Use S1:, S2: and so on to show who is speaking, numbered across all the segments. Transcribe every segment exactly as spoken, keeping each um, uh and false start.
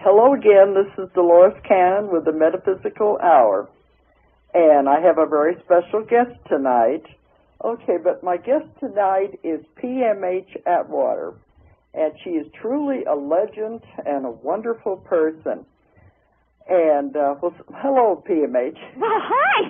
S1: Hello again, this is Dolores Cannon with the Metaphysical Hour, and I have a very special guest tonight. Okay, but my guest tonight is P M H Atwater, and she is truly a legend and a wonderful person. And, uh, well, hello, P M H.
S2: Well, hi.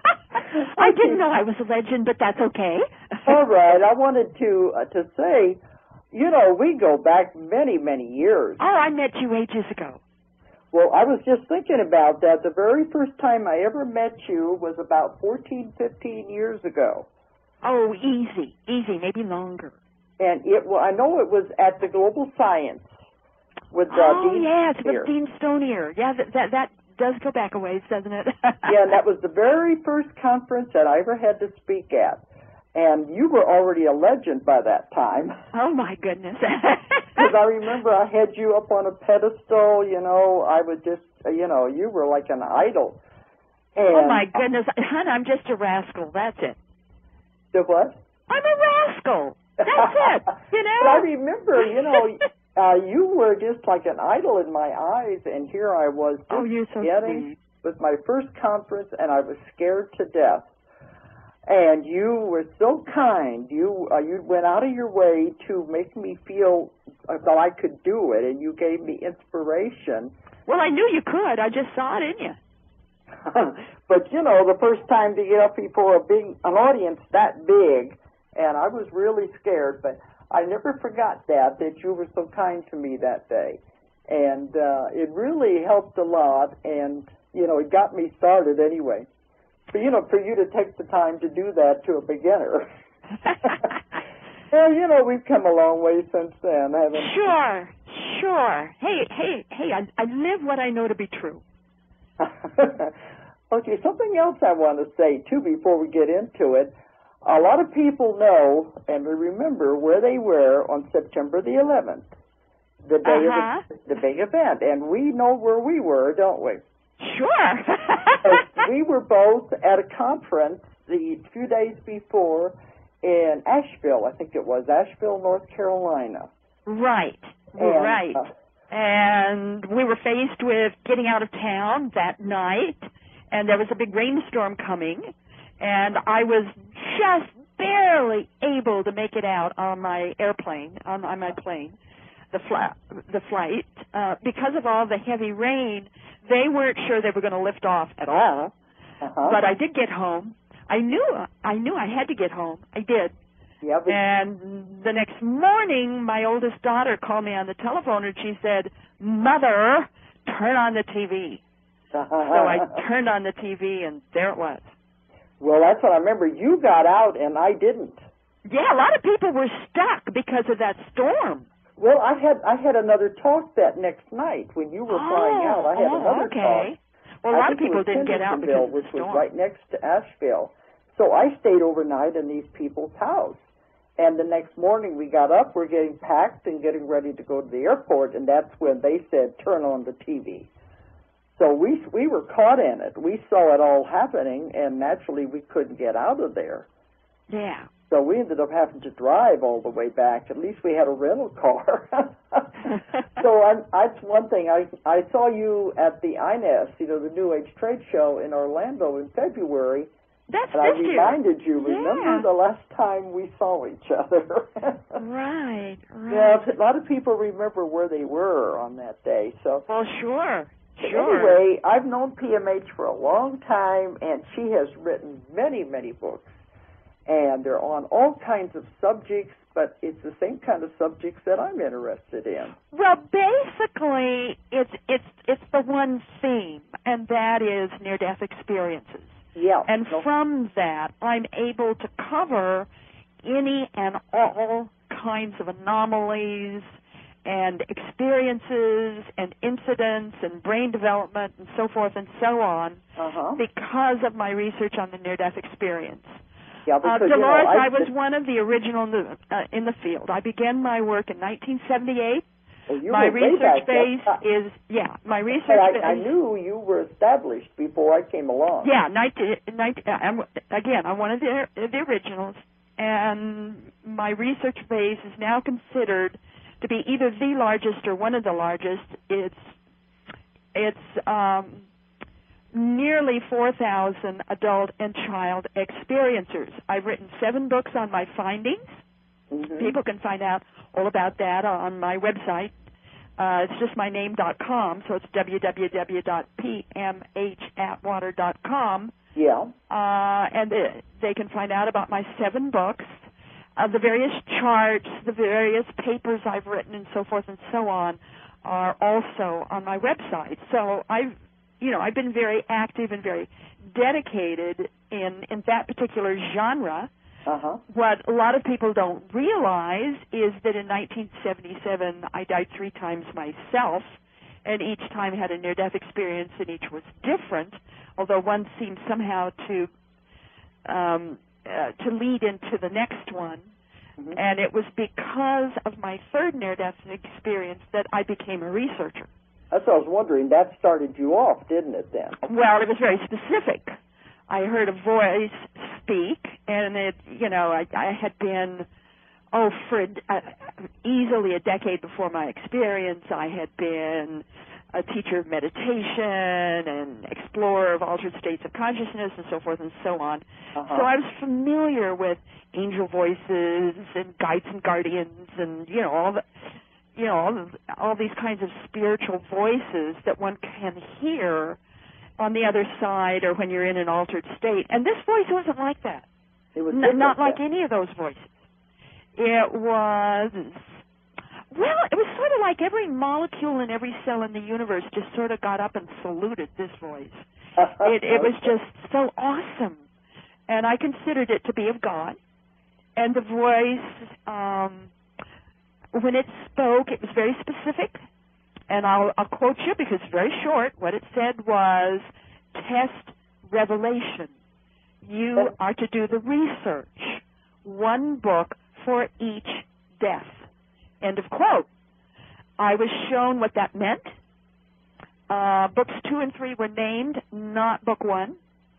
S2: I didn't know I was a legend, but that's okay.
S1: All right, I wanted to uh, to say, you know, we go back many, many years.
S2: Oh, I met you ages ago.
S1: Well, I was just thinking about that. The very first time I ever met you was about fourteen, fifteen years ago.
S2: Oh, easy, easy, maybe longer.
S1: And it, well, I know it was at the Global Science with uh,
S2: oh,
S1: Dean
S2: yes,
S1: Stonier.
S2: with Dean Stonier. Yeah, that, that that does go back a ways, doesn't it?
S1: Yeah, and that was the very first conference that I ever had to speak at. And you were already a legend by that time.
S2: Oh, my goodness.
S1: Because I remember I had you up on a pedestal, you know, I was just, you know, you were like an idol. And
S2: oh, my goodness. Hon, I'm just a rascal. That's it.
S1: The what?
S2: I'm a rascal. That's it. You know?
S1: But I remember, you know, uh, you were just like an idol in my eyes, and here I was just
S2: oh, you're so
S1: getting
S2: sweet.
S1: with my first conference, and I was scared to death. And you were so kind. You uh, you went out of your way to make me feel that I could do it, and you gave me inspiration.
S2: Well, I knew you could. I just saw it in you.
S1: But, you know, the first time to get up before a big an audience that big, and I was really scared, but I never forgot that, that you were so kind to me that day. And uh, it really helped a lot, and, you know, it got me started anyway. But, you know, for you to take the time to do that to a beginner. Well, you know, we've come a long way since then, haven't we?
S2: Sure, sure. Hey, hey, hey, I, I live what I know to be true.
S1: Okay, something else I want to say, too, before we get into it. A lot of people know and remember where they were on September the eleventh, the day
S2: uh-huh.
S1: of the, the big event. And we know where we were, don't we?
S2: Sure.
S1: We were both at a conference the few days before in Asheville, I think it was, Asheville, North Carolina.
S2: Right,
S1: and,
S2: right.
S1: Uh,
S2: and we were faced with getting out of town that night, and there was a big rainstorm coming, and I was just barely able to make it out on my airplane, on, on my plane, the, fla- the flight. Uh, because of all the heavy rain, they weren't sure they were going to lift off at all,
S1: uh-huh.
S2: but I did get home. I knew I knew I had to get home. I did.
S1: Yeah, but
S2: and the next morning, my oldest daughter called me on the telephone, and she said, "Mother, turn on the T V." So I turned on the T V, and there it was.
S1: Well, that's what I remember. You got out, and I didn't.
S2: Yeah, a lot of people were stuck because of that storm.
S1: Well, I had I had another talk that next night when you were
S2: oh,
S1: flying out. I had
S2: oh,
S1: another
S2: okay.
S1: talk.
S2: Well, a
S1: I
S2: lot of
S1: think it
S2: people
S1: was
S2: didn't get out because of the
S1: which
S2: storm.
S1: was right next to Asheville. So I stayed overnight in these people's house. And the next morning we got up, we're getting packed and getting ready to go to the airport, and that's when they said, turn on the T V. So we we were caught in it. We saw it all happening, and naturally we couldn't get out of there.
S2: Yeah.
S1: So we ended up having to drive all the way back. At least we had a rental car. So I'm, that's one thing. I I saw you at the I N E S, you know, the New Age Trade Show in Orlando in February.
S2: That's
S1: and I
S2: this year.
S1: reminded you,
S2: Yeah.
S1: remember the last time we saw each other?
S2: Right, right.
S1: Yeah, a lot of people remember where they were on that day. So
S2: Well, sure,
S1: but
S2: sure.
S1: Anyway, I've known P M H for a long time, and she has written many, many books. And they're on all kinds of subjects, but it's the same kind of subjects that I'm interested in.
S2: Well, basically, it's it's it's the one theme, and that is near-death experiences.
S1: Yeah.
S2: And
S1: no.
S2: from that, I'm able to cover any and all kinds of anomalies and experiences and incidents and brain development and so forth and so on
S1: uh-huh.
S2: because of my research on the near-death experience.
S1: Yeah,
S2: Uh,
S1: because,
S2: Dolores,
S1: you know, I,
S2: I was one of the original in the, uh, in the field. I began my work in nineteen seventy-eight.
S1: well, you
S2: My
S1: were way
S2: research
S1: back
S2: base
S1: then.
S2: is, yeah, my research
S1: But I,
S2: base.
S1: I knew you were established before I came along.
S2: Yeah, nineteen, nineteen, I'm, again, I'm one of the, the originals, and my research base is now considered to be either the largest or one of the largest. It's it's um, nearly four thousand adult and child experiencers. I've written seven books on my findings.
S1: Mm-hmm.
S2: People can find out all about that on my website. Uh, it's just my name dot com, so it's w w w dot p m h atwater dot com.
S1: Yeah.
S2: Uh, and they, they can find out about my seven books, uh, the various charts, the various papers I've written, and so forth and so on, are also on my website. So I've, you know, I've been very active and very dedicated in, in that particular genre.
S1: Uh-huh.
S2: What a lot of people don't realize is that in nineteen seventy-seven, I died three times myself, and each time had a near-death experience, and each was different, although one seemed somehow to um, uh, to lead into the next one. Mm-hmm. And it was because of my third near-death experience that I became a researcher.
S1: That's what I was wondering. That started you off, didn't it, then?
S2: Well, it was very specific. I heard a voice speak, and it, you know, I, I had been, oh, for uh, easily a decade before my experience, I had been a teacher of meditation and explorer of altered states of consciousness and so forth and so on.
S1: Uh-huh.
S2: So I was familiar with angel voices and guides and guardians and, you know, all the, you know, all, the, all these kinds of spiritual voices that one can hear on the other side or when you're in an altered state. And this voice wasn't like that.
S1: It was
S2: N- not like
S1: then.
S2: any of those voices. It was, well, it was sort of like every molecule and every cell in the universe just sort of got up and saluted this voice. It, it was just so awesome. And I considered it to be of God. And the voice, um, when it spoke, it was very specific. And I'll, I'll quote you because it's very short. What it said was, test revelation. You are to do the research. One book for each death. End of quote. I was shown what that meant. Uh, books two and three were named, not book one.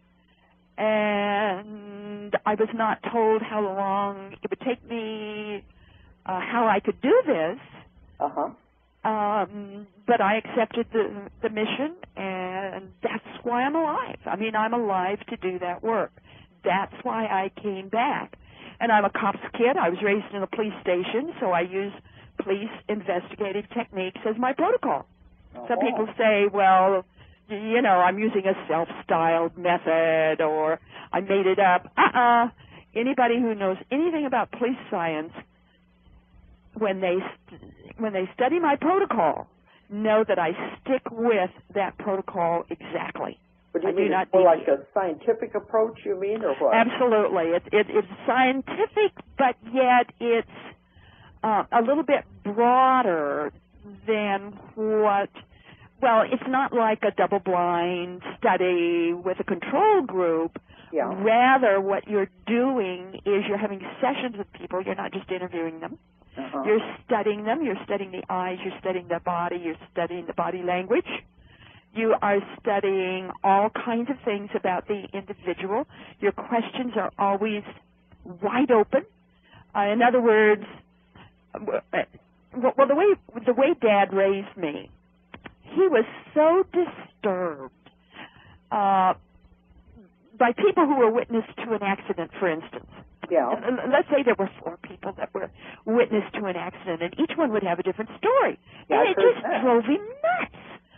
S2: And I was not told how long it would take me, uh, how I could do this.
S1: Uh-huh.
S2: Um, but I accepted the, the mission, and that's why I'm alive. I mean, I'm alive to do that work. That's why I came back. And I'm a cop's kid. I was raised in a police station, so I use police investigative techniques as my protocol.
S1: Uh-huh.
S2: Some people say, well, you know, I'm using a self-styled method, or I made it up. Uh-uh. Anybody who knows anything about police science, when they st- when they study my protocol, know that I stick with that protocol exactly.
S1: But you
S2: I
S1: mean
S2: do not
S1: it's more like
S2: deviate.
S1: a scientific approach, you mean, or what?
S2: Absolutely. It, it, it's scientific, but yet it's uh, a little bit broader than what, well, it's not like a double-blind study with a control group.
S1: Yeah.
S2: Rather, what you're doing is you're having sessions with people. You're not just interviewing them.
S1: Uh-huh.
S2: You're studying them. You're studying the eyes. You're studying the body. You're studying the body language. You are studying all kinds of things about the individual. Your questions are always wide open. Uh, in other words, well, the way the way Dad raised me, he was so disturbed uh, by people who were witness to an accident, for instance.
S1: Yeah.
S2: Let's say there were four people that were witness to an accident, and each one would have a different story.
S1: Yeah,
S2: and it just
S1: that.
S2: drove him nuts.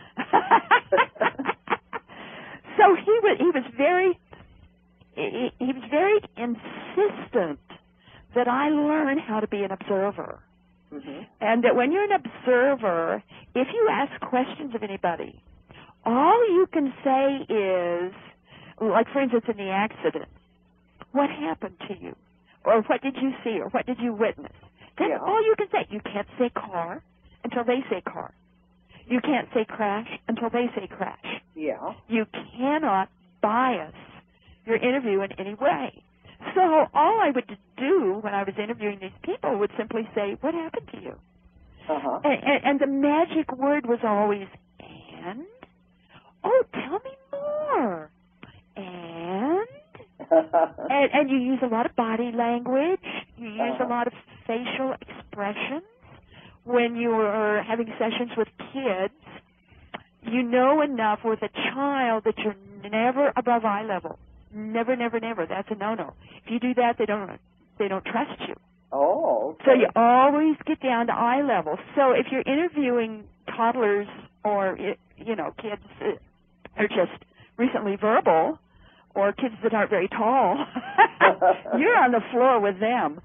S2: So he was he was very he, he was very insistent that I learn how to be an observer.
S1: Mm-hmm.
S2: And that when you're an observer, if you ask questions of anybody, all you can say is, like for instance in the accident, what happened to you? Or what did you see? Or what did you witness? That's
S1: Yeah.
S2: all you can say. You can't say car until they say car. You can't say crash until they say crash.
S1: Yeah.
S2: You cannot bias your interview in any way. So all I would do when I was interviewing these people would simply say, what happened to you?
S1: Uh-huh.
S2: And, and, and the magic word was always, and? Oh, tell me more. And? and, and you use a lot of body language. You use
S1: Uh-huh.
S2: a lot of facial expressions. When you are having sessions with kids, you know enough with a child that you're never above eye level. Never, never, never. That's a no-no. If you do that, they don't they don't trust you.
S1: Oh, okay.
S2: So you always get down to eye level. So if you're interviewing toddlers or, you know, kids that are just recently verbal or kids that aren't very tall, you're on the floor with them.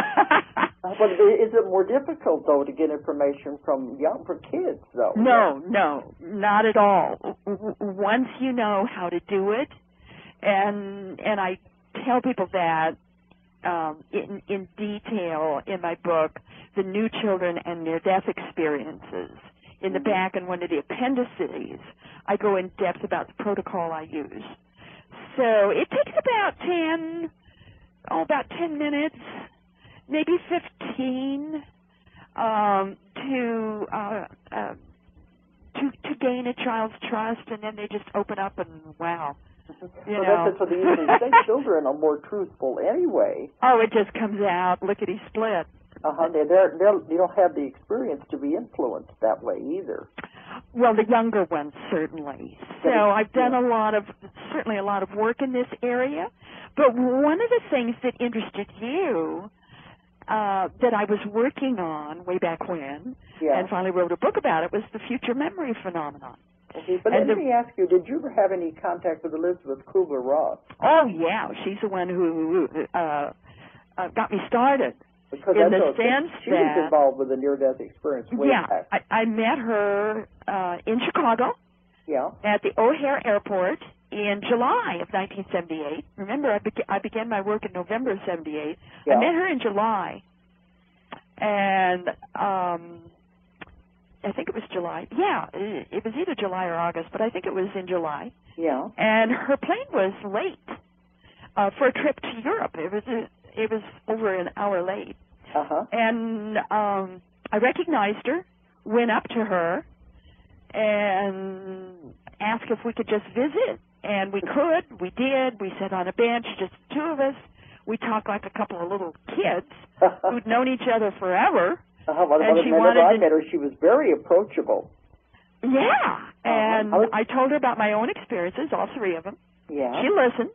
S1: But is it more difficult, though, to get information from young for kids, though?
S2: No, no, not at all. Once you know how to do it, and and I tell people that um, in in detail in my book, The New Children and Near-Death Experiences. In the mm-hmm. back in one of the appendices, I go in depth about the protocol I use. So it takes about ten, oh, about ten minutes, maybe fifteen, um, to uh, uh, to to gain a child's trust, and then they just open up and wow. You
S1: so
S2: know.
S1: that's it. So they usually say children are more truthful anyway.
S2: Oh, it just comes out lickety split.
S1: Uh huh. They they're, they're, they don't have the experience to be influenced that way either.
S2: Well, the younger ones certainly. So I've done a lot of certainly a lot of work in this area. But one of the things that interested you uh, that I was working on way back when,
S1: yeah.
S2: and finally wrote a book about it, was the future memory phenomenon.
S1: Okay, but and let the, me ask you, did you ever have any contact with Elizabeth Kubler-Ross?
S2: Oh, yeah. She's the one who uh, uh, got me started.
S1: Because
S2: in the
S1: a,
S2: sense
S1: she
S2: that...
S1: was involved with the near-death experience way
S2: yeah,
S1: back.
S2: I, I met her uh, in Chicago
S1: yeah.
S2: at the O'Hare Airport in July of nineteen seventy-eight. Remember, I, be- I began my work in November of seventy-eight.
S1: Yeah.
S2: I met her in July. And... Um, I think it was July. Yeah, it was either July or August, but I think it was in July.
S1: Yeah.
S2: And her plane was late uh, for a trip to Europe. It was a, it was over an hour late.
S1: Uh-huh.
S2: And um, I recognized her, went up to her, and asked if we could just visit. And we could. We did. We sat on a bench, just the two of us. We talked like a couple of little kids who'd known each other forever.
S1: Uh-huh. Well,
S2: and she
S1: whenever I
S2: to,
S1: met her, she was very approachable.
S2: Yeah, and
S1: uh-huh.
S2: I told her about my own experiences, all three of them.
S1: Yeah.
S2: She listened,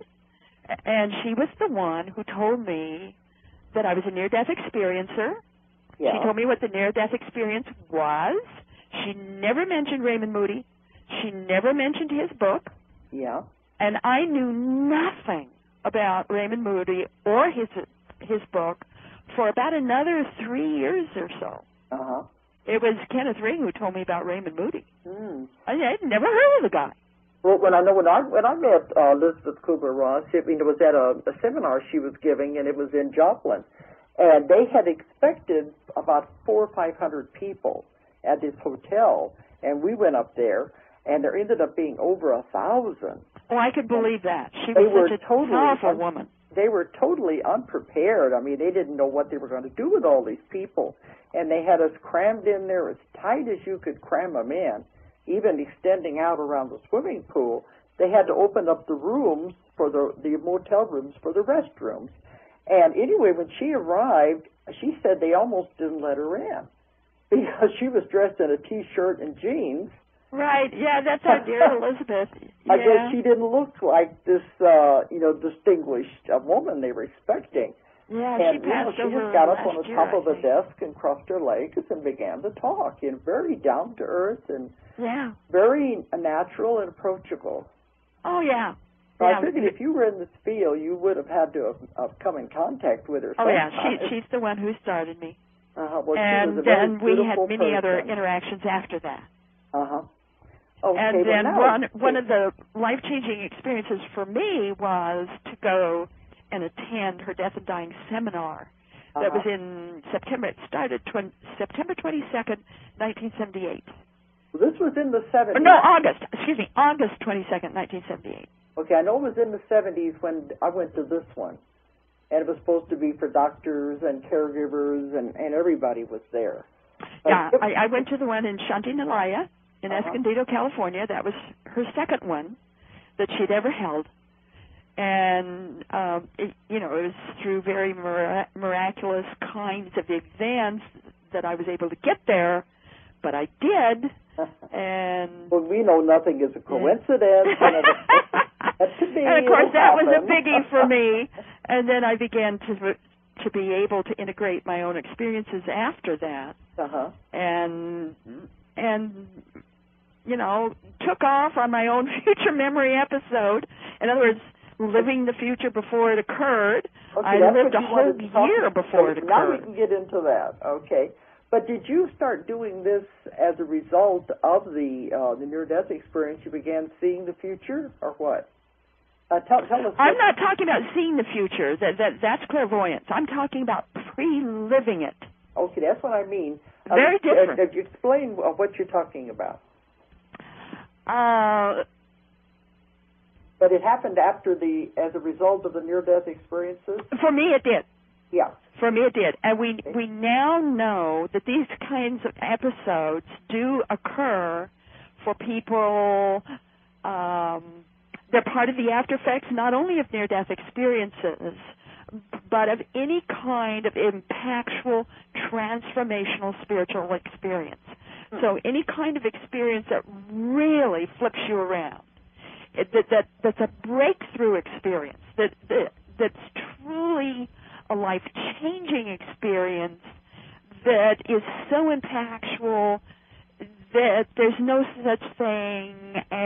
S2: and she was the one who told me that I was a near-death experiencer.
S1: Yeah.
S2: She told me what the near-death experience was. She never mentioned Raymond Moody. She never mentioned his book.
S1: Yeah.
S2: And I knew nothing about Raymond Moody or his his book for about another three years or so.
S1: Uh-huh.
S2: It was Kenneth Ring who told me about Raymond Moody.
S1: Mm.
S2: I had never heard of the guy.
S1: Well, when I know when I when I met uh, Elizabeth Kubler-Ross, I mean, it was at a, a seminar she was giving, and it was in Joplin, and they had expected about four or five hundred people at this hotel, and we went up there, and there ended up being over a thousand.
S2: Oh, I could believe that. She
S1: they
S2: was such a
S1: totally
S2: powerful
S1: un-
S2: woman.
S1: They were totally unprepared. I mean, they didn't know what they were going to do with all these people. And they had us crammed in there as tight as you could cram them in, even extending out around the swimming pool. They had to open up the rooms for the, the motel rooms for the restrooms. And anyway, when she arrived, she said they almost didn't let her in because she was dressed in a T-shirt and jeans.
S2: Right, yeah, that's our dear Elizabeth. Yeah.
S1: I guess she didn't look like this, uh, you know, distinguished uh, woman they were expecting.
S2: Yeah,
S1: and,
S2: she passed
S1: you know, she
S2: over
S1: just got up on the
S2: year,
S1: top
S2: I
S1: of the
S2: think.
S1: desk and crossed her legs and began to talk, and very down to earth and
S2: yeah.
S1: very natural and approachable.
S2: Oh, yeah.
S1: So
S2: yeah.
S1: I figured if you were in this field, you would have had to have, have come in contact with her.
S2: Oh, yeah,
S1: sometime.
S2: she, she's the one who started me.
S1: Uh-huh. Well,
S2: and
S1: she was a very
S2: then we had
S1: beautiful
S2: many
S1: person.
S2: other interactions after that.
S1: Uh-huh. Okay,
S2: and
S1: well,
S2: then
S1: now,
S2: one one of the life-changing experiences for me was to go and attend her death and dying seminar.
S1: Uh-huh.
S2: That was in September. It started tw- September twenty-second, nineteen seventy-eight.
S1: Well, this was in the seventies.
S2: No, August. Excuse me, August twenty-second, nineteen seventy-eight.
S1: Okay, I know it was in the seventies when I went to this one. And it was supposed to be for doctors and caregivers, and, and everybody was there.
S2: Yeah, I, I went to the one in Shanti Nilaya in
S1: uh-huh.
S2: Escondido, California. That was her second one that she'd ever held. And, um, it, you know, it was through very mir- miraculous kinds of events that I was able to get there. But I did And
S1: well, we know nothing is a coincidence. That could be,
S2: and of course, that
S1: happen.
S2: was a biggie for me. And then I began to to be able to integrate my own experiences after that,
S1: uh-huh.
S2: and and you know, took off on my own future memory episode. In other words, living the future before it occurred.
S1: Okay,
S2: I lived a whole year before it occurred.
S1: Now we can get into that. Okay. But did you start doing this as a result of the uh, the near-death experience? You began seeing the future, or what? Uh, tell, tell us.
S2: I'm not talking about seeing the future. That that that's clairvoyance. I'm talking about pre-living it.
S1: Okay, that's what I mean.
S2: Very
S1: uh,
S2: different.
S1: Uh, explain what you're talking about.
S2: Uh,
S1: but it happened after the, as a result of the near-death experiences?
S2: For me, it did.
S1: Yeah.
S2: For me, it did. And we, we now know that these kinds of episodes do occur for people. Um, they're part of the after effects not only of near-death experiences, but of any kind of impactful, transformational spiritual experience. Hmm. So any kind of experience that really flips you around, it, that, that that's a breakthrough experience, that, that that's truly a life-changing experience, that is so impactful that there's no such thing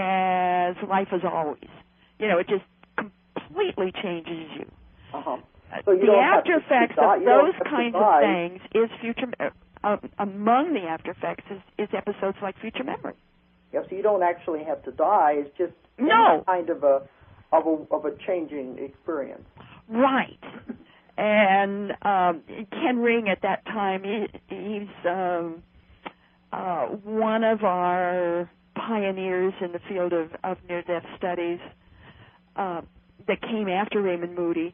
S2: as life as always. You know, it just completely changes you.
S1: Uh-huh. So you
S2: the
S1: don't
S2: after
S1: have to
S2: effects
S1: die.
S2: of
S1: You don't
S2: those
S1: have to
S2: kinds
S1: die.
S2: of things is future. Uh, among the after effects is, is episodes like future memory.
S1: Yeah, so you don't actually have to die. It's just
S2: no
S1: any kind of a of a of a changing experience.
S2: Right. And um, Ken Ring at that time, he, he's um, uh, one of our pioneers in the field of, of near-death studies uh, that came after Raymond Moody.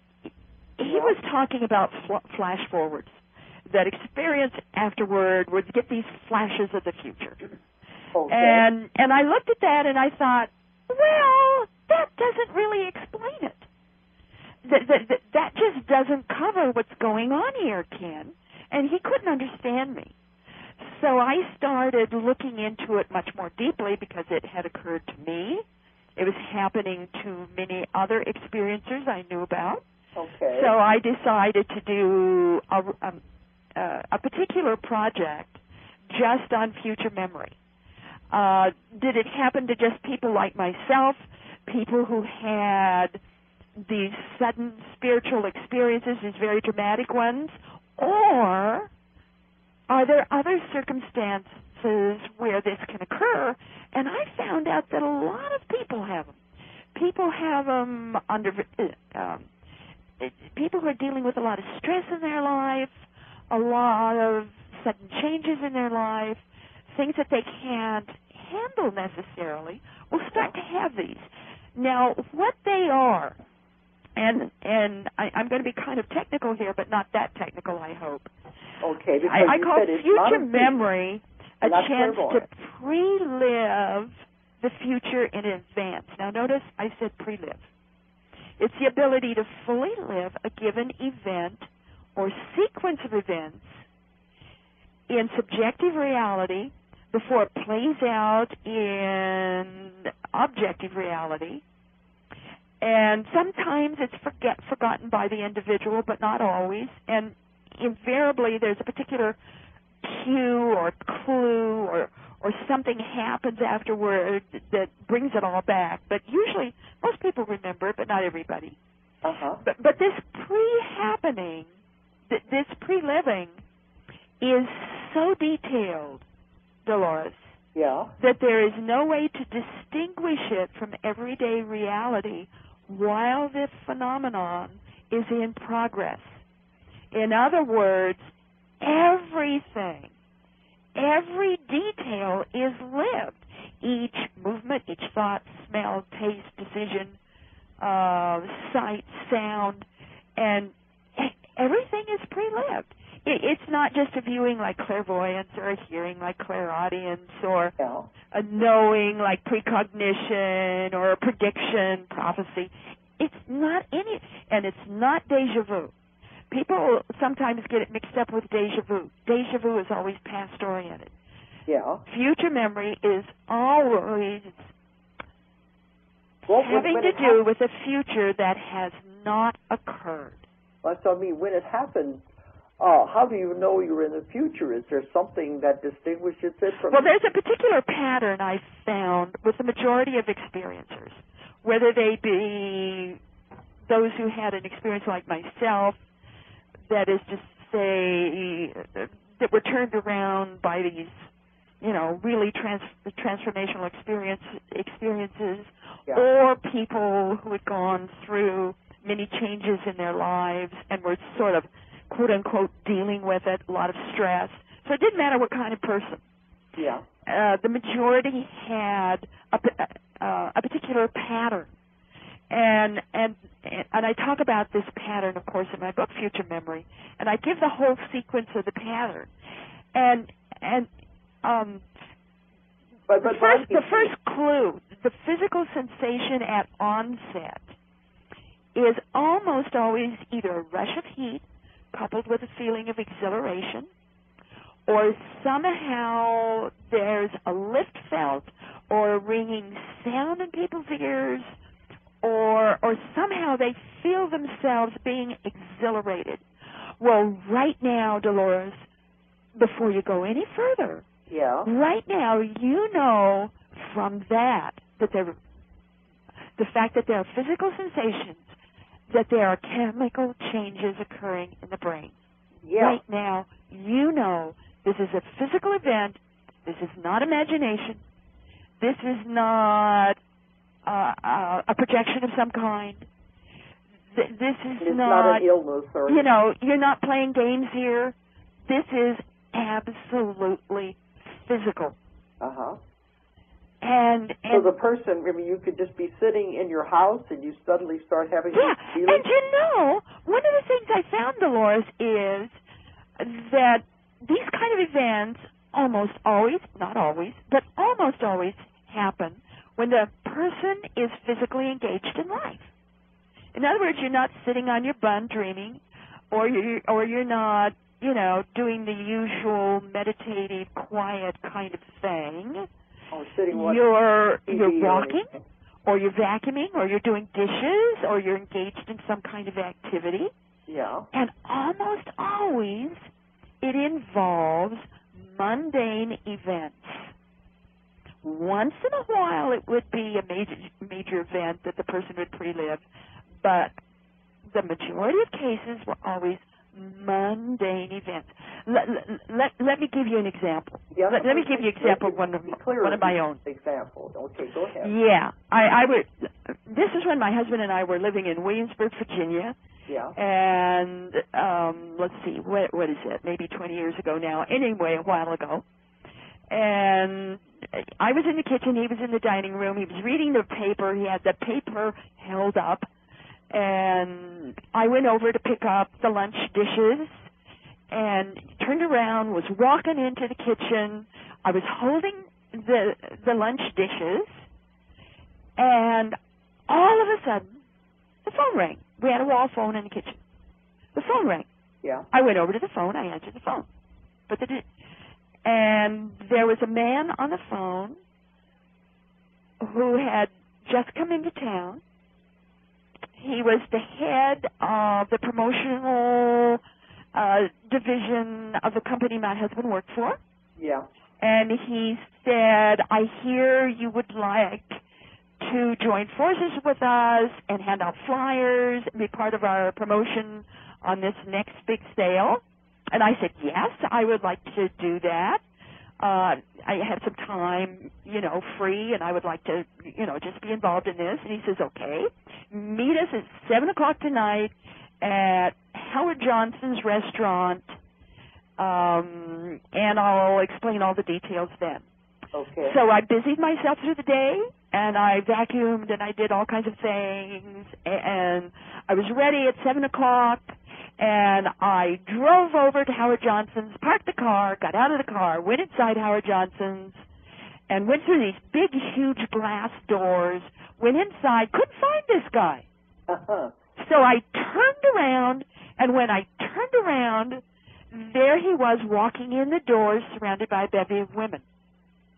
S2: He was talking about fl- flash forwards, that experience afterward would get these flashes of the future.
S1: Okay.
S2: And and I looked at that and I thought, well, that doesn't really explain it. That, that, that, that just doesn't cover what's going on here, Ken. And he couldn't understand me. So I started looking into it much more deeply because it had occurred to me. It was happening to many other experiencers I knew about.
S1: Okay.
S2: So I decided to do a, um, uh, a particular project just on future memory. Uh, did it happen to just people like myself, people who had these sudden spiritual experiences, these very dramatic ones, or are there other circumstances where this can occur? And I found out that a lot of people have them. People have them under, um, people who are dealing with a lot of stress in their life, a lot of sudden changes in their life, things that they can't handle necessarily, will start to have these. Now, what they are, and and I, I'm going to be kind of technical here, but not that technical, I hope.
S1: Okay.
S2: I, I
S1: you
S2: call
S1: said
S2: future memory a chance to
S1: clairvoyant.
S2: pre-live the future in advance. Now, notice I said pre-live. It's the ability to fully live a given event or sequence of events in subjective reality before it plays out in objective reality. And sometimes it's forget, forgotten by the individual, but not always. And invariably there's a particular cue or clue or or something happens afterward that brings it all back. But usually most people remember it, but not everybody.
S1: Uh-huh.
S2: But, but this pre-happening, th- this pre-living is so detailed, Dolores,
S1: yeah,
S2: that there is no way to distinguish it from everyday reality while this phenomenon is in progress. In other words, everything, every detail is lived. Each movement, each thought, smell, taste, decision, uh, sight, sound, and everything is pre-lived. It, it's not just a viewing like clairvoyance or a hearing like clairaudience or
S1: yeah.
S2: a knowing like precognition or a prediction, prophecy. It's not any, and it's not deja vu. People sometimes get it mixed up with deja vu. Deja vu is always past-oriented.
S1: Yeah.
S2: Future memory is always
S1: Well,
S2: having
S1: when
S2: to
S1: it
S2: do
S1: hap-
S2: with a future that has not occurred.
S1: That's what I mean. When it happens, uh, how do you know you're in the future? Is there something that distinguishes it from?
S2: Well, there's a particular pattern I've found with the majority of experiencers, whether they be those who had an experience like myself, that is to say, that were turned around by these, you know, really trans- transformational experience, experiences,
S1: Yeah.
S2: or people who had gone through many changes in their lives and were sort of, quote-unquote, dealing with it, a lot of stress. So it didn't matter what kind of person.
S1: Yeah.
S2: Uh, the majority had a, uh, a particular pattern. And, and and I talk about this pattern, of course, in my book, Future Memory, and I give the whole sequence of the pattern. And and um,
S1: But, but
S2: the first the first clue, the physical sensation at onset, is almost always either a rush of heat coupled with a feeling of exhilaration, or somehow there's a lift felt or a ringing sound in people's ears, or or somehow they feel themselves being exhilarated. Well, right now, Dolores, before you go any further,
S1: yeah.
S2: right now you know from that that there, the fact that there are physical sensations, that there are chemical changes occurring in the brain.
S1: Yeah.
S2: Right now, you know this is a physical event. This is not imagination. This is not uh, uh, a projection of some kind. Th- this is
S1: It's
S2: not,
S1: not an illness or...
S2: you know, you're not playing games here. This is absolutely physical.
S1: Uh-huh.
S2: And,
S1: So
S2: and
S1: the person, I mean, you could just be sitting in your house and you suddenly start having
S2: yeah,
S1: these feelings.
S2: and you know, one of the things I found, Dolores, is that these kind of events almost always, not always, but almost always happen when the person is physically engaged in life. In other words, you're not sitting on your bum dreaming, or you or you're not, you know, doing the usual meditative, quiet kind of thing.
S1: Or sitting watching
S2: You're
S1: T V
S2: you're
S1: or
S2: walking,
S1: anything.
S2: or you're vacuuming, or you're doing dishes, or you're engaged in some kind of activity.
S1: Yeah.
S2: And almost always it involves mundane events. Once in a while it would be a major major event that the person would pre-live, but the majority of cases were always mundane events. Let, let, let me give you an example.
S1: Yeah,
S2: let, let me give you an example of one of,
S1: be clear
S2: one of my own.
S1: Example. Okay, go ahead.
S2: Yeah. I, I would, this is when my husband and I were living in Williamsburg, Virginia.
S1: Yeah.
S2: And um, let's see, what, what is it? Maybe twenty years ago now. Anyway, a while ago. And I was in the kitchen. He was in the dining room. He was reading the paper. He had the paper held up. And I went over to pick up the lunch dishes and turned around, was walking into the kitchen. I was holding the the lunch dishes, and all of a sudden, the phone rang. We had a wall phone in the kitchen. The phone rang.
S1: Yeah.
S2: I went over to the phone. I answered the phone. But the and there was a man on the phone who had just come into town. He was the head of the promotional uh, division of the company my husband worked for.
S1: Yeah.
S2: And he said, I hear you would like to join forces with us and hand out flyers and be part of our promotion on this next big sale. And I said, yes, I would like to do that. Uh, I had some time, you know, free, and I would like to, you know, just be involved in this. And he says, okay, meet us at seven o'clock tonight at Howard Johnson's restaurant, um, and I'll explain all the details then.
S1: Okay.
S2: So I busied myself through the day, and I vacuumed, and I did all kinds of things, and I was ready at seven o'clock. And I drove over to Howard Johnson's, parked the car, got out of the car, went inside Howard Johnson's, and went through these big, huge glass doors, went inside, couldn't find this guy.
S1: Uh-huh.
S2: So I turned around, and when I turned around, there he was walking in the doors surrounded by a bevy of women.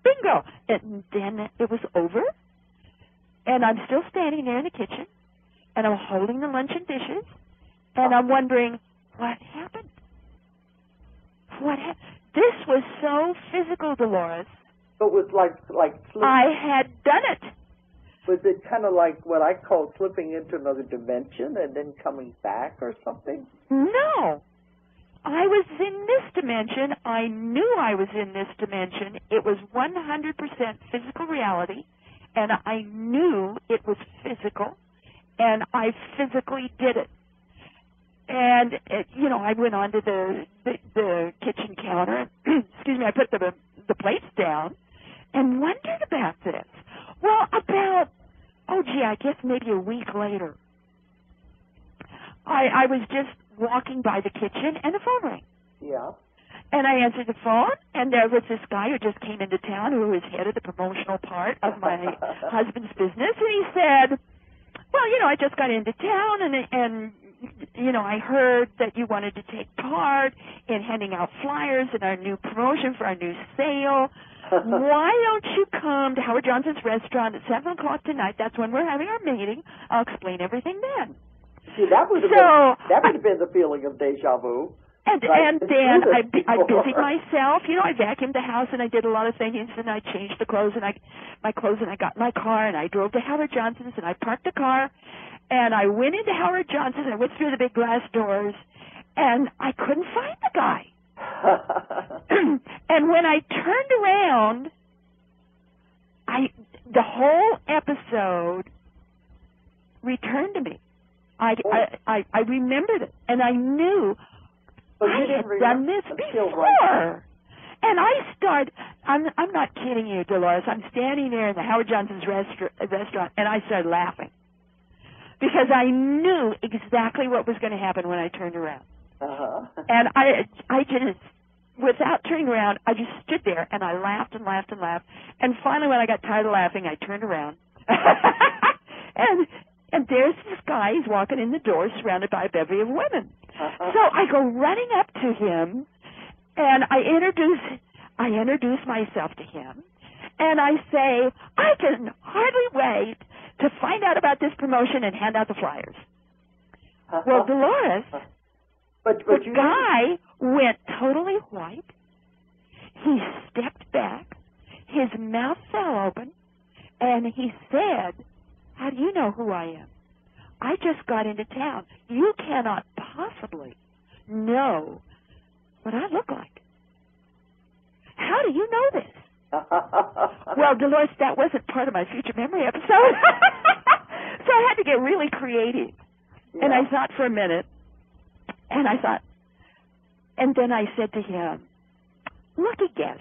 S2: bingo. And then it was over, and I'm still standing there in the kitchen, and I'm holding the lunch and dishes, and I'm wondering, what happened? What happened? This was so physical, Dolores.
S1: So it was like, like slipping.
S2: I had done it.
S1: Was it kind of like what I call slipping into another dimension and then coming back or something?
S2: No. I was in this dimension. I knew I was in this dimension. It was one hundred percent physical reality, and I knew it was physical, and I physically did it. And, it, you know, I went onto the, the, the kitchen counter, and, excuse me, I put the, the plates down and wondered about this. Well, about, oh, gee, I guess maybe a week later, I, I was just walking by the kitchen, and the phone rang.
S1: Yeah.
S2: And I answered the phone, and there was this guy who just came into town who was head of the promotional part of my husband's business, and he said, well, you know, I just got into town, and, and you know, I heard that you wanted to take part in handing out flyers in our new promotion for our new sale. Why don't you come to Howard Johnson's restaurant at seven o'clock tonight? That's when we're having our meeting. I'll explain everything then.
S1: See, that would have
S2: so,
S1: been, that would have been the feeling of deja vu.
S2: And
S1: Right.
S2: and then I, I busied myself. You know, I vacuumed the house and I did a lot of things, and I changed the clothes and I my clothes and I got in my car and I drove to Howard Johnson's and I parked the car and I went into Howard Johnson's and I went through the big glass doors and I couldn't find the guy. And when I turned around, I the whole episode returned to me. I I I, I remembered it and I knew.
S1: But
S2: I
S1: you didn't
S2: had done this
S1: before.
S2: Right. And I started, I'm, I'm not kidding you, Dolores. I'm standing there in the Howard Johnson's restaur- restaurant, and I started laughing. Because I knew exactly what was going to happen when I turned around.
S1: Uh-huh.
S2: And I, I just, without turning around, I just stood there, and I laughed and laughed and laughed. And finally, when I got tired of laughing, I turned around. and and there's this guy, he's walking in the door, surrounded by a bevy of women.
S1: Uh-huh.
S2: So I go running up to him, and I introduce I introduce myself to him, and I say, I can hardly wait to find out about this promotion and hand out the flyers.
S1: Uh-huh.
S2: Well, Dolores,
S1: but, but
S2: the
S1: you
S2: guy went totally white. He stepped back. His mouth fell open, and he said, how do you know who I am? I just got into town. You cannot possibly know what I look like. How do you know this? Well, Dolores, that wasn't part of my future memory episode. So I had to get really creative.
S1: Yeah.
S2: And I thought for a minute, and I thought, and then I said to him, lucky guess.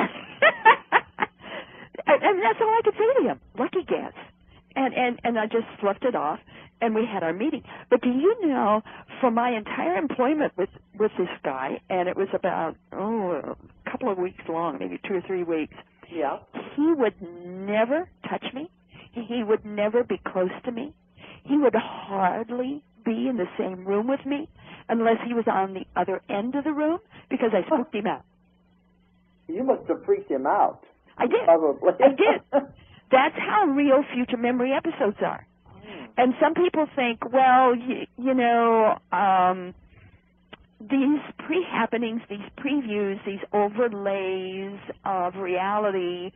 S2: and, and that's all I could say to him, lucky guess. And, and, and I just fluffed it off, and we had our meeting. But do you know, for my entire employment with, with this guy, and it was about, oh, a couple of weeks long, maybe two or three weeks,
S1: yeah.
S2: he would never touch me. He would never be close to me. He would hardly be in the same room with me unless he was on the other end of the room because I spooked him out.
S1: You must have freaked him out.
S2: I did.
S1: Probably.
S2: I did. That's how real future memory episodes are. Mm. And some people think, well, you, you know, um, these pre-happenings, these previews, these overlays of reality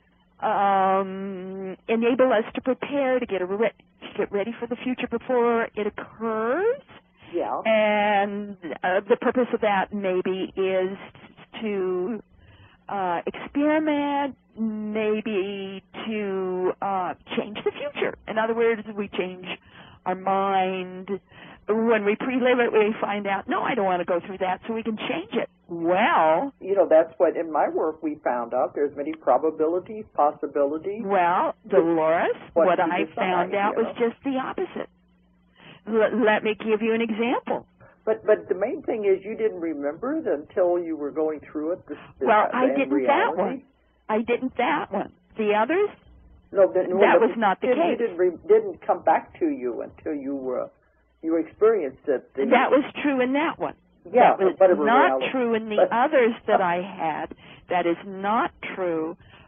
S2: um, enable us to prepare to get, a re- to get ready for the future before it occurs.
S1: Yeah.
S2: And uh, the purpose of that maybe is to uh, experiment, maybe to uh, change the future. In other words, we change our mind. When we pre-live it, we find out, no, I don't want to go through that, so we can change it. Well,
S1: you know, that's what in my work we found out. There's many probabilities, possibilities.
S2: Well, Dolores,
S1: what,
S2: what I
S1: decide,
S2: found out
S1: you know?
S2: was just the opposite. L- let me give you an example.
S1: But but the main thing is you didn't remember it until you were going through it. This, this,
S2: well,
S1: uh,
S2: I didn't
S1: reality.
S2: that one. I didn't that one. The others,
S1: no, the, no,
S2: that
S1: but
S2: was not the
S1: didn't,
S2: case.
S1: It didn't, re- didn't come back to you until you were you experienced it. The,
S2: that was true in that one.
S1: Yeah,
S2: that was
S1: whatever
S2: not
S1: reality.
S2: true in the
S1: But,
S2: others that I had. That is not true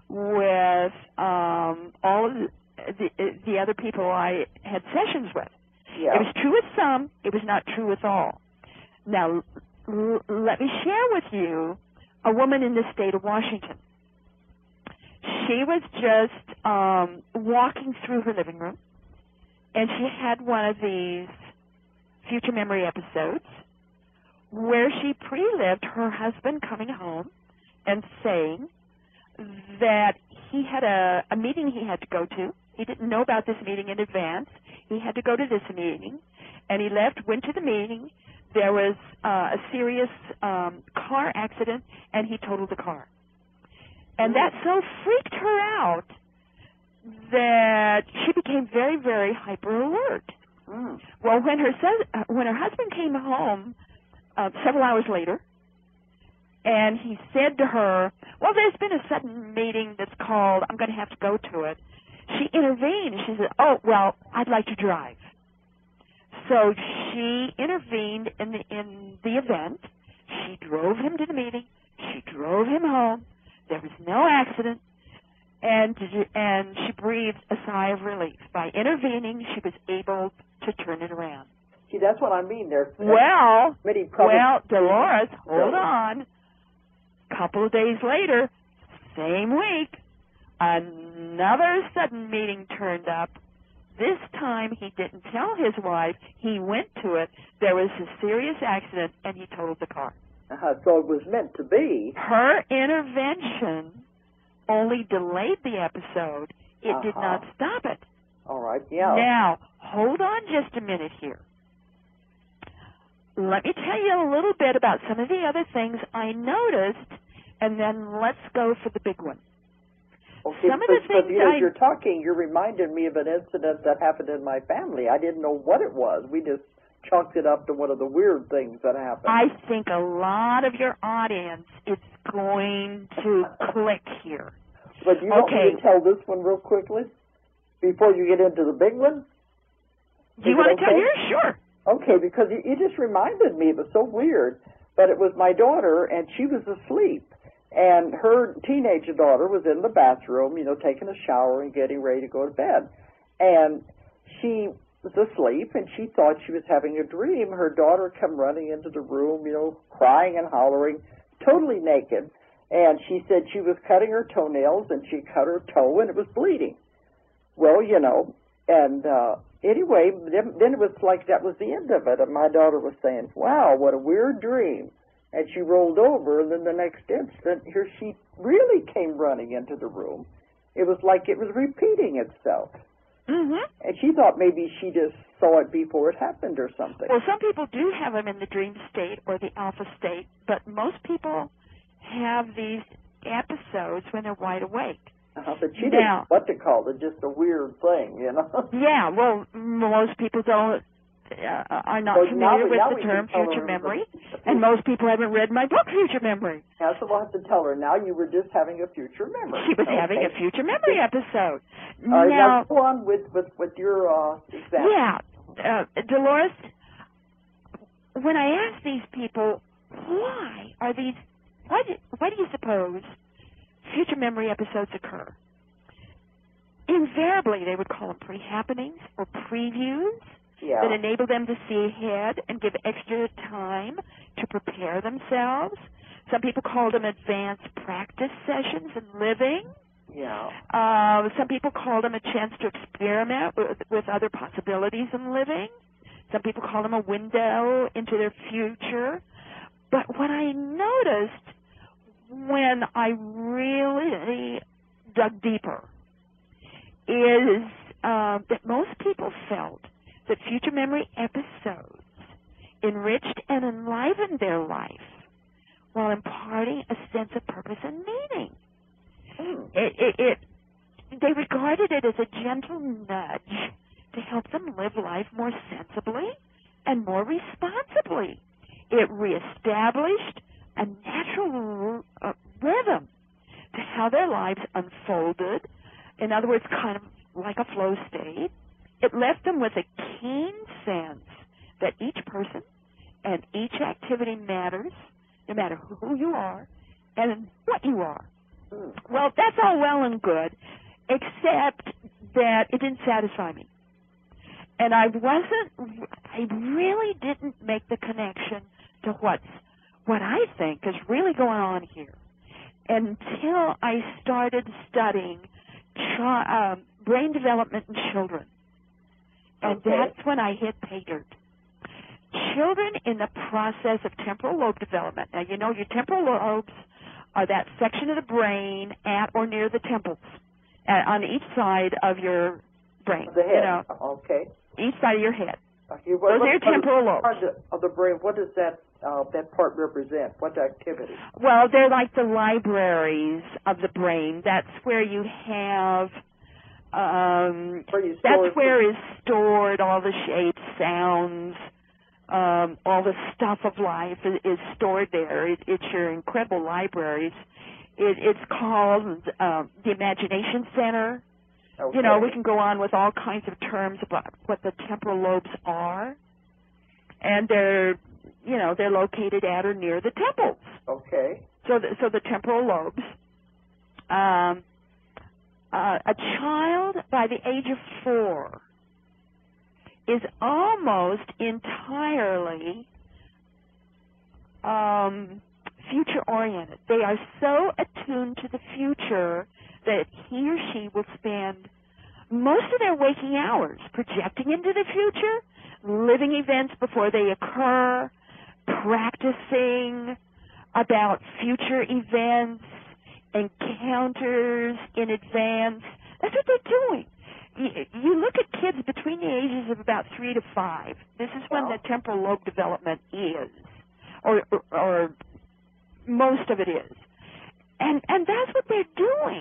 S2: with um, all of the, the, the other people I had sessions with.
S1: Yeah.
S2: It was true with some. It was not true with all. Now, l- let me share with you a woman in the state of Washington. She was just um, walking through her living room, and she had one of these future memory episodes where she pre-lived her husband coming home and saying that he had a, a meeting he had to go to. He didn't know about this meeting in advance. He had to go to this meeting, and he left, went to the meeting. There was uh, a serious um, car accident, and he totaled the car. And that so freaked her out that she became very, very hyper alert.
S1: Mm.
S2: Well, when her son, when her husband came home uh, several hours later, and he said to her, "Well, there's been a sudden meeting that's called. I'm going to have to go to it." She intervened. She said, "Oh, well, I'd like to drive." So she intervened in the in the event. She drove him to the meeting. She drove him home. There was no accident, and and she breathed a sigh of relief. By intervening, she was able to turn it around.
S1: See, that's what I mean. There's
S2: well,
S1: many problems.
S2: well, Dolores, hold on. A couple of days later, same week, another sudden meeting turned up. This time, he didn't tell his wife. He went to it. There was a serious accident, and he totaled the car.
S1: Uh, so it was meant to be.
S2: Her intervention only delayed the episode. It
S1: uh-huh.
S2: did not stop it.
S1: All right, yeah.
S2: Now, hold on just a minute here. Let me tell you a little bit about some of the other things I noticed, and then let's go for the big one.
S1: Okay,
S2: some of
S1: but,
S2: the things
S1: but you know,
S2: I...
S1: as you're talking, you're reminding me of an incident that happened in my family. I didn't know what it was. We just chalked it up to one of the weird things that happened.
S2: I think a lot of your audience is going to click here.
S1: But you
S2: okay.
S1: want me to tell this one real quickly before you get into the big one?
S2: Do you want to okay? tell yours? Sure.
S1: Okay, because you, you just reminded me. It was so weird. But it was my daughter, and she was asleep. And her teenage daughter was in the bathroom, you know, taking a shower and getting ready to go to bed. And she was asleep, and she thought she was having a dream. Her daughter come running into the room, you know, crying and hollering, totally naked. And she said she was cutting her toenails, and she cut her toe, and it was bleeding. Well, you know, and uh, anyway, then, then it was like that was the end of it. And my daughter was saying, "Wow, what a weird dream." And she rolled over, and then the next instant, here she really came running into the room. It was like it was repeating itself.
S2: Mm-hmm.
S1: And she thought maybe she just saw it before it happened or something.
S2: Well, some people do have them in the dream state or the alpha state, but most people have these episodes when they're wide awake.
S1: Uh-huh, but she
S2: now,
S1: didn't what to call it, just a weird thing, you know?
S2: Yeah, well, most people don't uh, are not
S1: well,
S2: familiar
S1: now,
S2: with
S1: now
S2: the term future memory,
S1: the,
S2: and most people haven't read my book, Future Memory.
S1: Yeah, so we'll have to tell her now you were just having a future memory.
S2: She was
S1: okay.
S2: having a future memory episode.
S1: All right,
S2: now,
S1: now go on with, with, with your uh, example.
S2: Yeah, uh, Dolores, when I ask these people, why are these, why do, why do you suppose future memory episodes occur? Invariably, they would call them pre-happenings or previews
S1: yeah.
S2: that enable them to see ahead and give extra time to prepare themselves. Some people call them advanced practice sessions in living.
S1: Yeah.
S2: Uh, some people call them a chance to experiment with, with other possibilities in living. Some people call them a window into their future. But what I noticed when I really dug deeper is uh, that most people felt that future memory episodes enriched and enlivened their life while imparting a sense of purpose and meaning.
S1: Mm.
S2: It, it, it, they regarded it as a gentle nudge to help them live life more sensibly and more responsibly. It reestablished a natural uh, rhythm to how their lives unfolded. In other words, kind of like a flow state. It left them with a keen sense that each person and each activity matters, no matter who you are and what you are.
S1: Hmm.
S2: Well, that's all well and good, except that it didn't satisfy me. And I wasn't, I really didn't make the connection to what's, what I think is really going on here until I started studying chi- um, brain development in children. And
S1: Okay.
S2: that's when I hit pay dirt. Children in the process of temporal lobe development. Now, you know your temporal lobes are that section of the brain at or near the temples, uh, on each side of your brain.
S1: The head.
S2: You know,
S1: Okay.
S2: each side of your head.
S1: Okay. What,
S2: Those
S1: what
S2: are your
S1: part
S2: temporal
S1: of,
S2: lobes.
S1: part of the brain, what does that uh, that part represent? What activity?
S2: Well, they're like the libraries of the brain. That's where you have, um,
S1: Where you store
S2: that's where is stored all the shapes, sounds, um, all the stuff of life is, is stored there. It, it's your incredible libraries. It, it's called uh, the Imagination Center.
S1: Okay.
S2: You know, we can go on with all kinds of terms about what the temporal lobes are, and they're, you know, they're located at or near the temples.
S1: Okay.
S2: So, the, so the temporal lobes. Um, uh, a child by the age of four is almost entirely um, future-oriented. They are so attuned to the future that he or she will spend most of their waking hours projecting into the future, living events before they occur, practicing about future events, encounters in advance. That's what they're doing. You, you look at kids between the ages of about three to five. This is when
S1: Wow.
S2: the temporal lobe development is, or, or, or most of it is. And and that's what they're doing.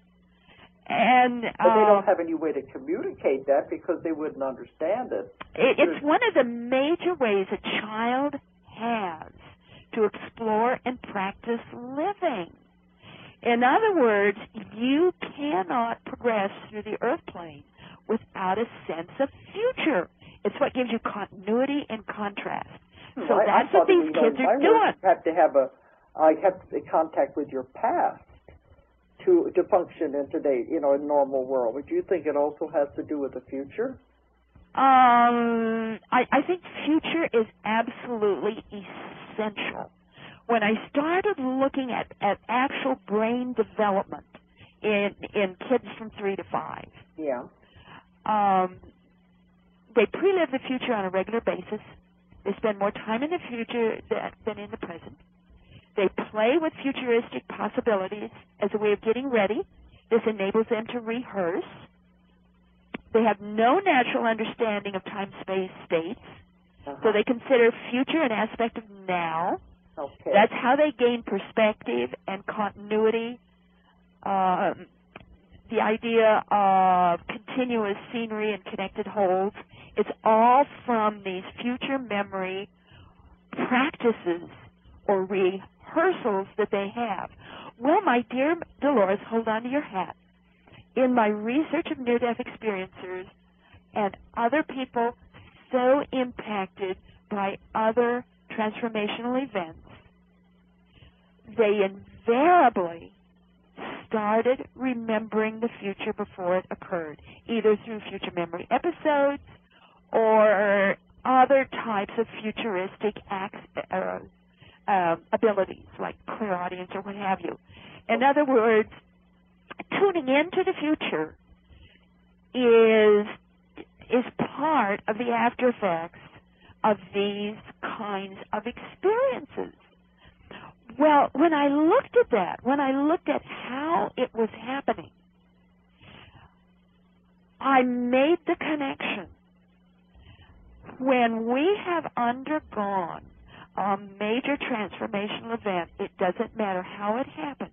S2: And
S1: But they
S2: um,
S1: don't have any way to communicate that because they wouldn't understand it.
S2: it, it's one of the major ways a child has to explore and practice living. In other words, you cannot progress through the earth plane without a sense of future. It's what gives you continuity and contrast. So
S1: Hmm, I,
S2: that's
S1: I thought
S2: what these
S1: that, you know,
S2: kids
S1: in
S2: are
S1: my
S2: doing.
S1: work, you have to have a, uh, you have to contact with your past to to function in today, you know, in normal world. But do you think it also has to do with the future?
S2: Um, I, I think future is absolutely essential. When I started looking at, at actual brain development in in kids from three to five,
S1: Yeah.
S2: um, they pre-live the future on a regular basis. They spend more time in the future than, than in the present. They play with futuristic possibilities as a way of getting ready. This enables them to rehearse. They have no natural understanding of time-space states,
S1: Uh-huh.
S2: so they consider future an aspect of now.
S1: Okay.
S2: That's how they gain perspective and continuity. Um, the idea of continuous scenery and connected wholes, it's all from these future memory practices or rehearsals that they have. Well, my dear Dolores, hold on to your hat. In my research of near-death experiencers and other people so impacted by other transformational events, they invariably started remembering the future before it occurred, either through future memory episodes or other types of futuristic acts, uh, uh, abilities like clairaudience or what have you. In other words, tuning into the future is is part of the after effects of these kinds of experiences. Well, when I looked at that, when I looked at how it was happening, I made the connection. When we have undergone a major transformational event, it doesn't matter how it happened,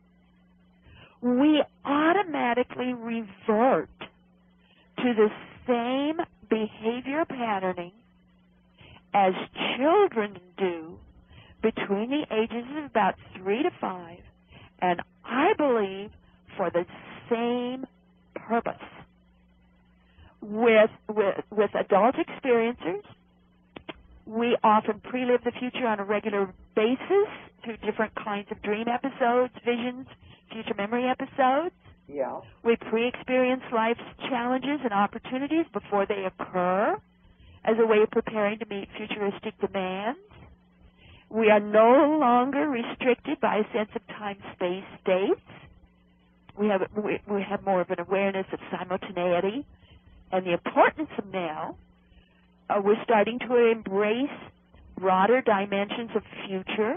S2: we automatically revert to the same behavior patterning as children do between the ages of about three to five, and I believe for the same purpose. With, with, with adult experiencers, we often pre-live the future on a regular basis through different kinds of dream episodes, visions, future memory episodes.
S1: Yeah.
S2: We pre-experience life's challenges and opportunities before they occur as a way of preparing to meet futuristic demands. We are no longer restricted by a sense of time-space states. We have we, we have more of an awareness of simultaneity and the importance of now. Uh, we're starting to embrace broader dimensions of future.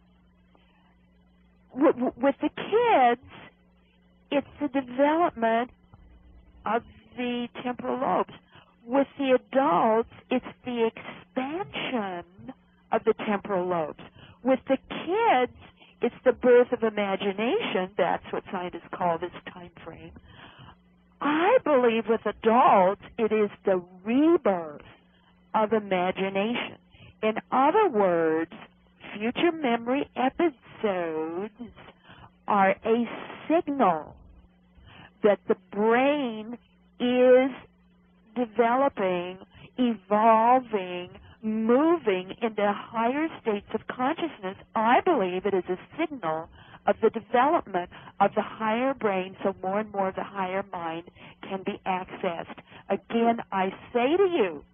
S2: W- with the kids, it's the development of the temporal lobes. With the adults, it's the expansion of the temporal lobes. With the kids, it's the birth of imagination. That's what scientists call this time frame. I believe with adults, it is the rebirth of imagination. In other words, future memory episodes are a signal that the brain is developing, evolving, moving into higher states of consciousness. I believe it is a signal of the development of the higher brain, so more and more of the higher mind can be accessed. Again, I say to you,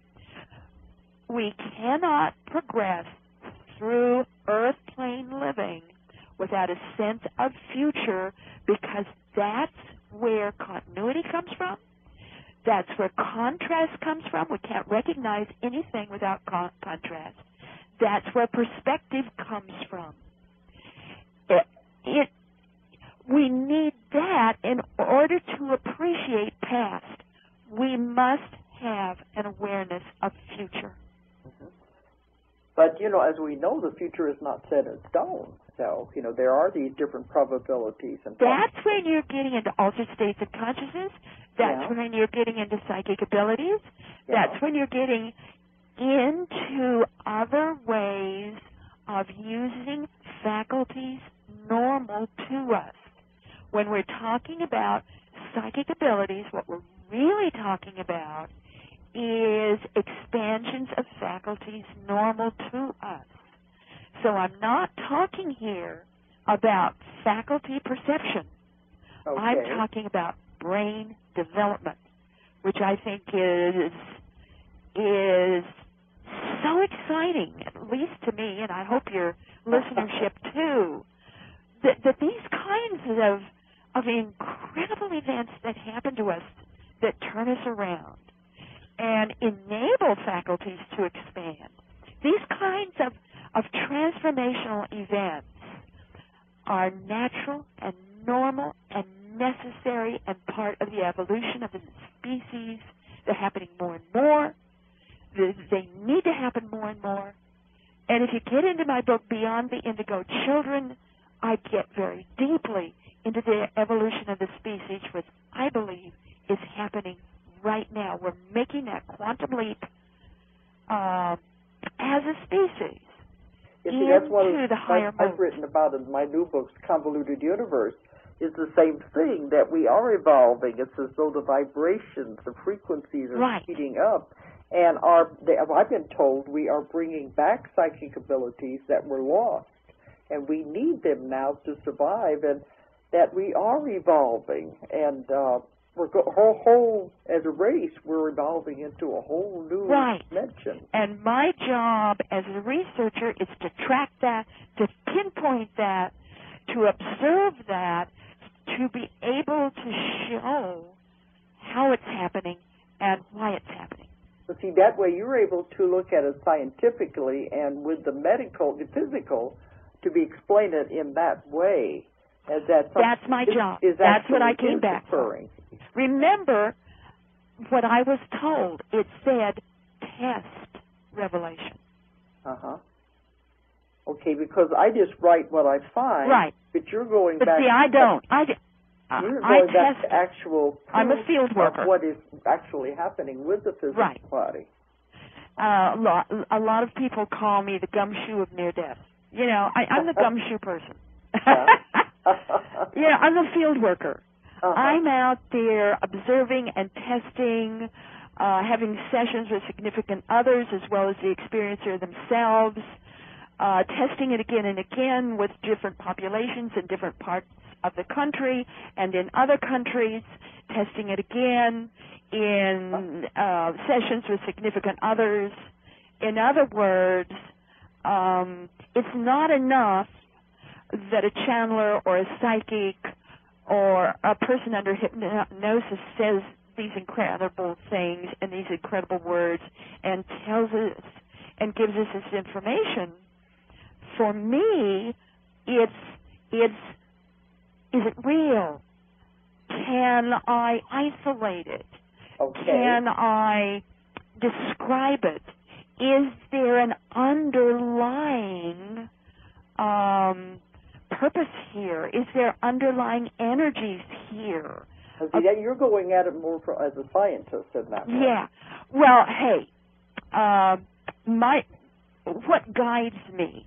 S2: we cannot progress through earth plane living without a sense of future, because that's where continuity comes from. That's where contrast comes from. We can't recognize anything without con- contrast. That's where perspective comes from. It, it, we need that in order to appreciate past. We must have an awareness of future.
S1: Mm-hmm. But, you know, as we know, the future is not set in stone. So, you know, there are these different probabilities. And
S2: That's when you're getting into altered states of consciousness. That's
S1: yeah.
S2: when you're getting into psychic abilities.
S1: Yeah.
S2: That's when you're getting into other ways of using faculties normal to us. When we're talking about psychic abilities, what we're really talking about is expansions of faculties normal to us. So I'm not talking here about faculty perception.
S1: Okay.
S2: I'm talking about brain development, which I think is is so exciting, at least to me, and I hope your listenership too, that, that these kinds of of incredible events that happen to us that turn us around and enable faculties to expand, these kinds of, of transformational events are natural and normal and necessary and part of the evolution of the species. They're happening more and more. They need to happen more and more. And if you get into my book, Beyond the Indigo Children, I get very deeply into the evolution of the species, which I believe is happening right now. We're making that quantum leap uh, as a species
S1: You see,
S2: into
S1: that's one of
S2: the higher
S1: I've, I've
S2: modes.
S1: written about in my new books, Convoluted Universe, is the same thing, that we are evolving. It's as though the vibrations, the frequencies are
S2: Right.
S1: speeding up. And are they, I've been told we are bringing back psychic abilities that were lost. And we need them now to survive, and that we are evolving. And uh, we're go- whole, whole, as a race, we're evolving into a whole new
S2: Right.
S1: dimension.
S2: And my job as a researcher is to track that, to pinpoint that, to observe that, to be able to show how it's happening and why it's happening.
S1: So see, that way you're able to look at it scientifically and with the medical, the physical, to be explained it in that way. As that
S2: That's my
S1: is,
S2: job.
S1: Is
S2: That's what I
S1: actually
S2: came
S1: is
S2: back
S1: occurring.
S2: for. Remember what I was told. It said test revelation.
S1: Uh-huh. Okay, because I just write what I find.
S2: Right.
S1: But you're going
S2: But
S1: back.
S2: see, I don't. I, uh,
S1: You're
S2: I
S1: going back
S2: test.
S1: to actual proof
S2: I'm a field worker.
S1: of what is actually happening with the physical
S2: Right.
S1: body.
S2: Uh, a, lot, a lot of people call me the gumshoe of near death. You know, I, I'm the gumshoe person. Yeah, I'm a field worker.
S1: Uh-huh.
S2: I'm out there observing and testing, uh, having sessions with significant others as well as the experiencer themselves, uh, testing it again and again with different populations in different parts of the country, and in other countries, testing it again in uh, sessions with significant others. In other words, um, it's not enough that a channeler or a psychic or a person under hypnosis says these incredible things and these incredible words and tells us and gives us this information. For me, it's it's is it real? Can I isolate it?
S1: Okay.
S2: Can I describe it? Is there an underlying um, purpose here? Is there underlying energies here?
S1: See, that you're going at it more for, as a scientist in that way.
S2: Yeah. Well, hey, uh, my what guides me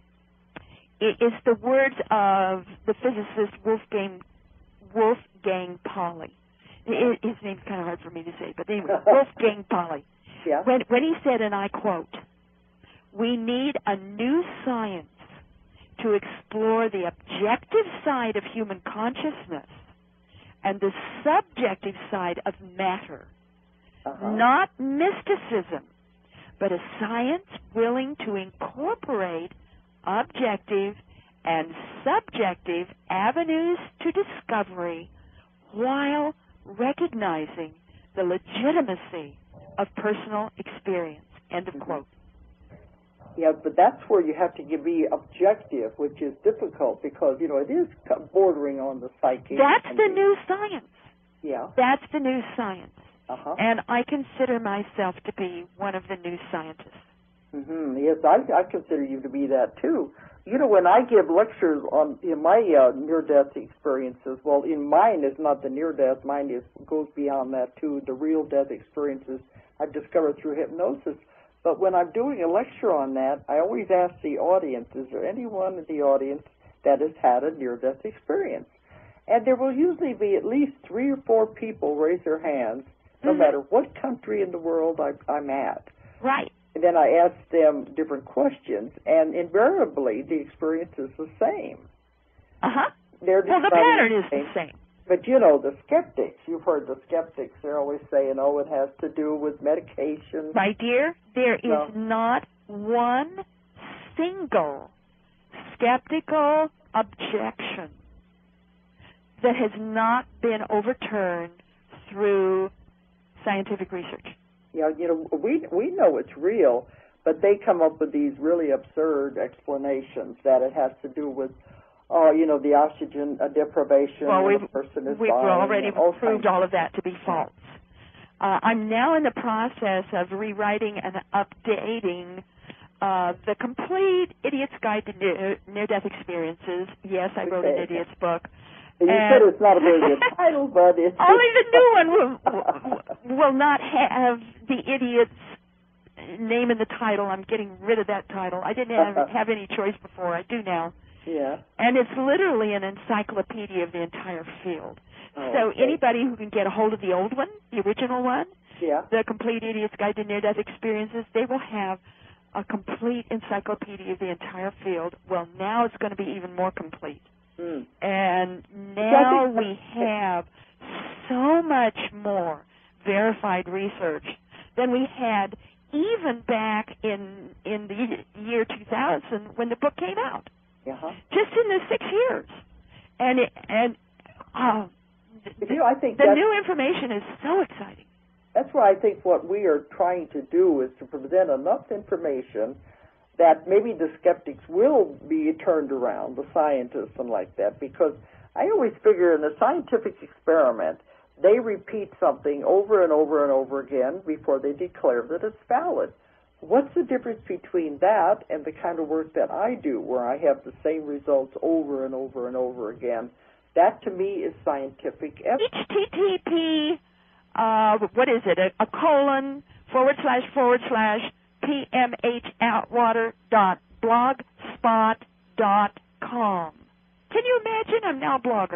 S2: is the words of the physicist Wolfgang Wolfgang Pauli. His name's kind of hard for me to say, but anyway, Wolfgang Pauli.
S1: Yeah.
S2: When, when he said, and I quote, "We need a new science to explore the objective side of human consciousness and the subjective side of matter.
S1: Uh-huh.
S2: Not mysticism, but a science willing to incorporate objective and subjective avenues to discovery while recognizing the legitimacy of personal experience." End of quote.
S1: Yeah, but that's where you have to be objective, which is difficult because, you know, it is bordering on the psychic.
S2: That's the new science.
S1: Yeah.
S2: That's the new science.
S1: Uh-huh.
S2: And I consider myself to be one of the new scientists.
S1: Mm-hmm. Yes, I, I consider you to be that, too. You know, when I give lectures on in my uh, near-death experiences, well, in mine is not the near-death. Mine is goes beyond that, too, the real-death experiences I've discovered through hypnosis. But when I'm doing a lecture on that, I always ask the audience, is there anyone in the audience that has had a near-death experience? And there will usually be at least three or four people raise their hands, no
S2: mm-hmm.
S1: matter what country in the world I, I'm at.
S2: Right.
S1: And then I ask them different questions, and invariably the experience is the same.
S2: Uh-huh.
S1: They're
S2: well, the pattern is the same.
S1: But, you know, the skeptics, you've heard the skeptics, they're always saying, oh, it has to do with medication.
S2: My dear, there is
S1: no.
S2: not one single skeptical objection that has not been overturned through scientific research.
S1: Yeah, you know, we we know it's real, but they come up with these really absurd explanations that it has to do with, oh, you know, the oxygen uh, deprivation.
S2: Well, we've,
S1: the person is
S2: we've
S1: dying,
S2: already
S1: all
S2: proved all of that to be false. Uh, I'm now in the process of rewriting and updating uh, the complete Idiot's Guide to Near, Near-Death Experiences. Yes, I wrote an idiot's book.
S1: And you
S2: and
S1: said it's not a very good title, but it's...
S2: Only the new one will, will, will not have the idiot's name in the title. I'm getting rid of that title. I didn't have, have any choice before. I do now.
S1: Yeah.
S2: And it's literally an encyclopedia of the entire field.
S1: Oh,
S2: so
S1: okay.
S2: anybody who can get a hold of the old one, the original one,
S1: yeah.
S2: the Complete Idiot's Guide to Near-Death Experiences, they will have a complete encyclopedia of the entire field. Well, now it's going to be even more complete.
S1: Mm.
S2: And now we have so much more verified research than we had even back in in the year two thousand when the book came out.
S1: Uh-huh.
S2: Just in the six years. And it, and uh,
S1: you know, I think
S2: the new information is so exciting.
S1: That's why I think what we are trying to do is to present enough information that maybe the skeptics will be turned around, the scientists and like that, because I always figure in a scientific experiment, they repeat something over and over and over again before they declare that it's valid. What's the difference between that and the kind of work that I do, where I have the same results over and over and over again? That, to me, is scientific evidence.
S2: H T T P, uh, what is it, a, a colon, forward slash, forward slash, P M H Atwater dot blogspot dot com. Can you imagine? I'm now a blogger.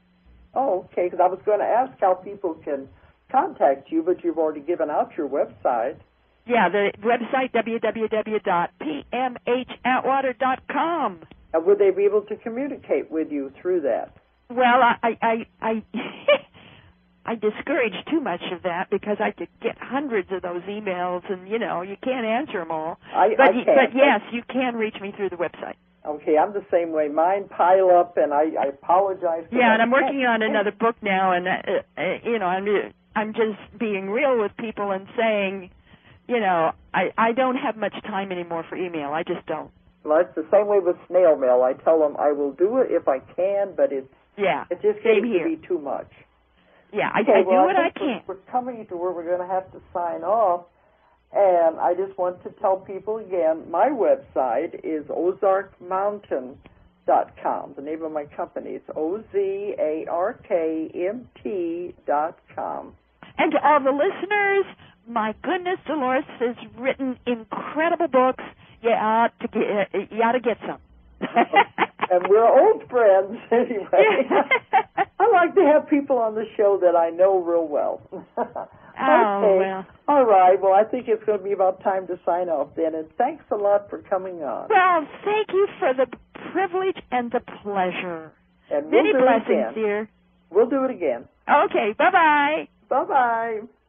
S1: Oh, okay, because I was going to ask how people can contact you, but you've already given out your website.
S2: Yeah, the website, w w w dot p m h atwater dot com.
S1: And would they be able to communicate with you through that?
S2: Well, I I I I, I discourage too much of that because I could get hundreds of those emails, and you know you can't answer them all.
S1: I,
S2: but
S1: I
S2: y-
S1: can't.
S2: but yes, you can reach me through the website.
S1: Okay, I'm the same way. Mine pile up, and I, I apologize for
S2: Yeah,
S1: that.
S2: and I'm working on another book now, and uh, uh, you know I'm I'm just being real with people and saying, you know, I I don't have much time anymore for email. I just don't.
S1: Well, it's the same way with snail mail. I tell them I will do it if I can, but it's
S2: Yeah,
S1: it's just
S2: same
S1: getting
S2: here.
S1: to be too much.
S2: Yeah, I,
S1: okay,
S2: I
S1: well,
S2: do what I,
S1: I think
S2: can.
S1: We're, we're coming to where we're going to have to sign off, and I just want to tell people again, my website is ozark mountain dot com. The name of my company is O Z A R K M T dot com.
S2: And to all the listeners, my goodness, Dolores has written incredible books. You ought to get, you ought to get some.
S1: And we're old friends anyway. I like to have people on the show that I know real well.
S2: Oh,
S1: okay.
S2: well.
S1: All right. Well, I think it's going to be about time to sign off then. And thanks a lot for coming on.
S2: Well, thank you for the privilege and the pleasure.
S1: And we'll
S2: Many
S1: do
S2: blessings,
S1: it again.
S2: dear.
S1: We'll do it again.
S2: Okay, bye-bye.
S1: Bye-bye.